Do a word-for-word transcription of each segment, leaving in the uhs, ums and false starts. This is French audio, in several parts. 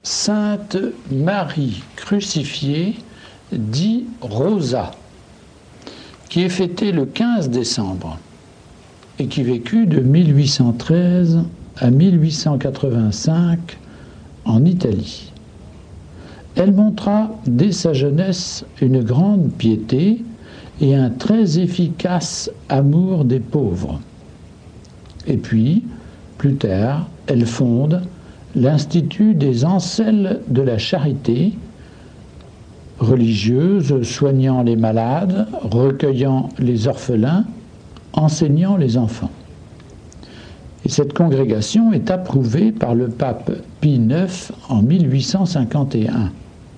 Sainte Marie crucifiée, dit Rosa, qui est fêtée le quinze décembre et qui vécut de mille huit cent treize à mille huit cent quatre-vingt-cinq en Italie. Elle montra dès sa jeunesse une grande piété et un très efficace amour des pauvres. Et puis, plus tard, elle fonde l'Institut des Ancelles de la Charité, religieuse, soignant les malades, recueillant les orphelins, enseignant les enfants. Et cette congrégation est approuvée par le pape Pie neuf en mille huit cent cinquante et un.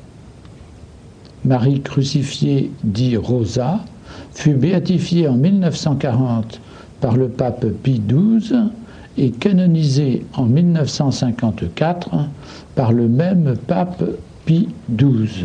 Marie crucifiée, dit Rosa, fut béatifiée en mille neuf cent quarante par le pape Pie douze et canonisée en mille neuf cent cinquante-quatre par le même pape Pie douze.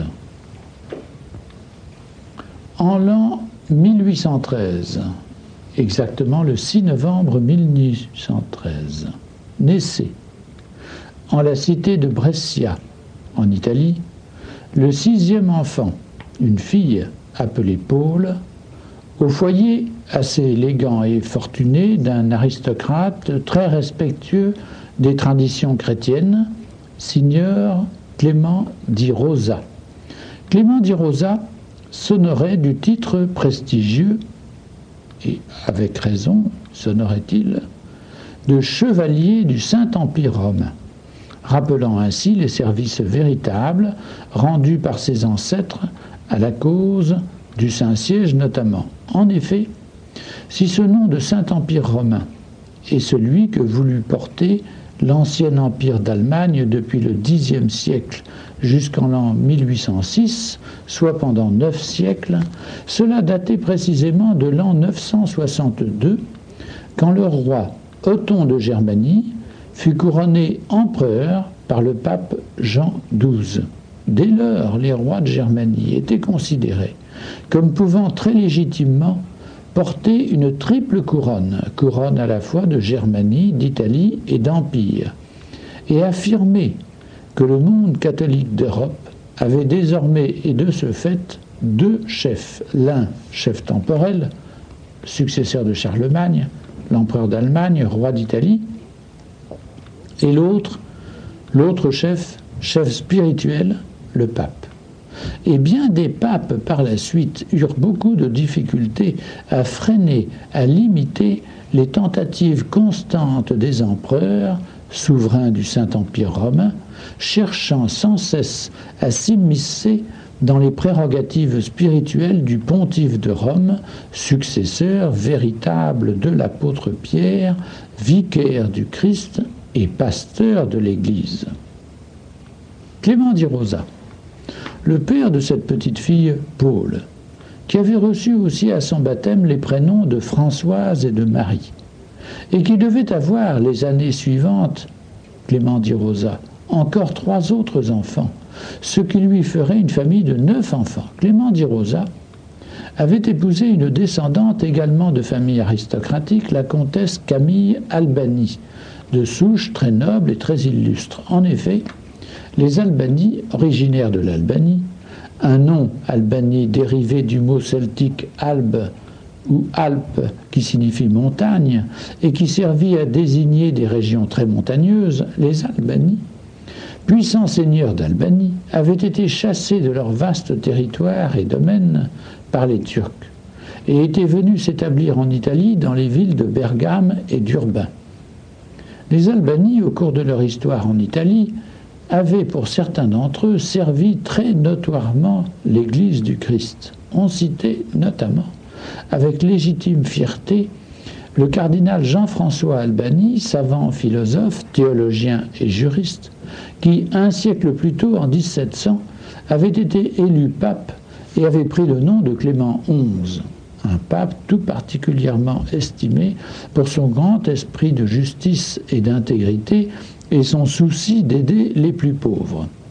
En l'an mille huit cent treize, exactement le six novembre mille huit cent treize, naissait, en la cité de Brescia, en Italie, le sixième enfant, une fille appelée Paule, au foyer assez élégant et fortuné d'un aristocrate très respectueux des traditions chrétiennes, signor Clément di Rosa. Clément di Rosa s'honorait du titre prestigieux, et avec raison s'honorait-il, de chevalier du Saint-Empire romain, rappelant ainsi les services véritables rendus par ses ancêtres à la cause du Saint-Siège notamment. En effet, si ce nom de Saint-Empire romain est celui que voulut porter l'ancien empire d'Allemagne depuis le dixième siècle jusqu'en l'an mille huit cent six, soit pendant neuf siècles, cela datait précisément de l'an neuf cent soixante-deux, quand le roi Othon de Germanie fut couronné empereur par le pape Jean douze. Dès lors, les rois de Germanie étaient considérés comme pouvant très légitimement porter une triple couronne, couronne à la fois de Germanie, d'Italie et d'Empire, et affirmer que le monde catholique d'Europe avait désormais et de ce fait deux chefs, l'un chef temporel, successeur de Charlemagne, l'empereur d'Allemagne, roi d'Italie, et l'autre, l'autre chef, chef spirituel, le pape. Et bien des papes par la suite eurent beaucoup de difficultés à freiner, à limiter les tentatives constantes des empereurs, souverains du Saint-Empire romain, cherchant sans cesse à s'immiscer dans les prérogatives spirituelles du pontife de Rome, successeur véritable de l'apôtre Pierre, vicaire du Christ et pasteur de l'Église. Clément di Rosa, le père de cette petite fille, Paule, qui avait reçu aussi à son baptême les prénoms de Françoise et de Marie, et qui devait avoir les années suivantes, Clément di Rosa, encore trois autres enfants, ce qui lui ferait une famille de neuf enfants. Clément di Rosa avait épousé une descendante également de famille aristocratique, la comtesse Camille Albani, de souche très noble et très illustre. En effet, les Albani, originaires de l'Albanie, un nom Albanie dérivé du mot celtique Albe ou Alpes qui signifie montagne et qui servit à désigner des régions très montagneuses, les Albani, puissants seigneurs d'Albanie, avaient été chassés de leur vaste territoire et domaine par les Turcs et étaient venus s'établir en Italie dans les villes de Bergame et d'Urbin. Les Albani, au cours de leur histoire en Italie, avaient pour certains d'entre eux servi très notoirement l'Église du Christ. On citait notamment, avec légitime fierté, le cardinal Jean-François Albani, savant philosophe, théologien et juriste, qui, un siècle plus tôt, en dix-sept cents, avait été élu pape et avait pris le nom de Clément onze, un pape tout particulièrement estimé pour son grand esprit de justice et d'intégrité et son souci d'aider les plus pauvres.